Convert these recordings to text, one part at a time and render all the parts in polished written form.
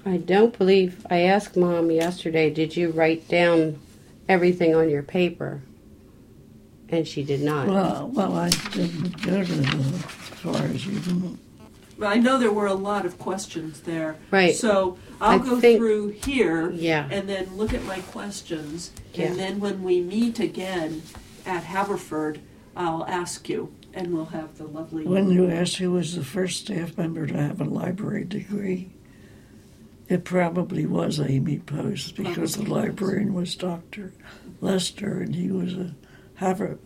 I don't believe, I asked Mom yesterday, did you write down everything on your paper? And she did not. Well, I didn't go to as far as you didn't. Well, I know there were a lot of questions there. Right. So I'll go through here Yeah. and then look at my questions. Yeah. And then when we meet again at Haverford, I'll ask you, and we'll have the lovely... When you asked who was the first staff member to have a library degree, it probably was Amy Post, because the librarian was Dr. Lester, and he was a Harvard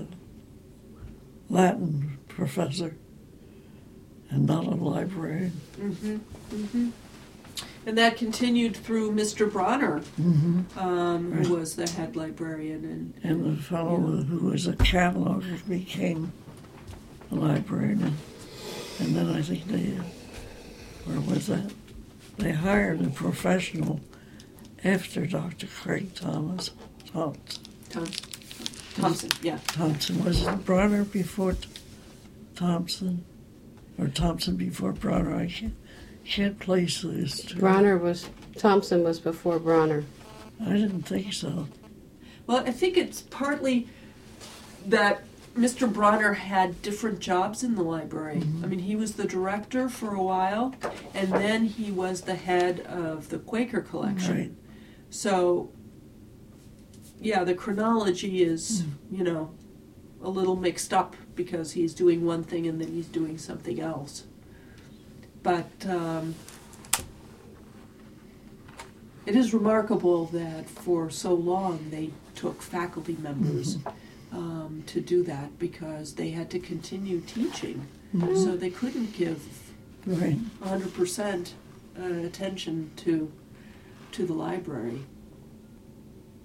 Latin professor and not a librarian. Mm-hmm. Mm-hmm. And that continued through Mr. Bronner, Right. who was the head librarian. And the fellow who was a cataloger became a librarian. And then I think where was that? They hired a professional after Dr. Craig Thompson. Thompson, yeah. Thompson. Was it Bronner before Thompson? Or Thompson before Bronner? I can't place this. Thompson was before Bronner. I didn't think so. Well, I think it's partly that Mr. Bronner had different jobs in the library. Mm-hmm. I mean, he was the director for a while, and then he was the head of the Quaker collection. Right. So, yeah, the chronology is, a little mixed up because he's doing one thing and then he's doing something else. But it is remarkable that for so long they took faculty members to do that because they had to continue teaching. Mm-hmm. So they couldn't give Right. 100% attention to the library.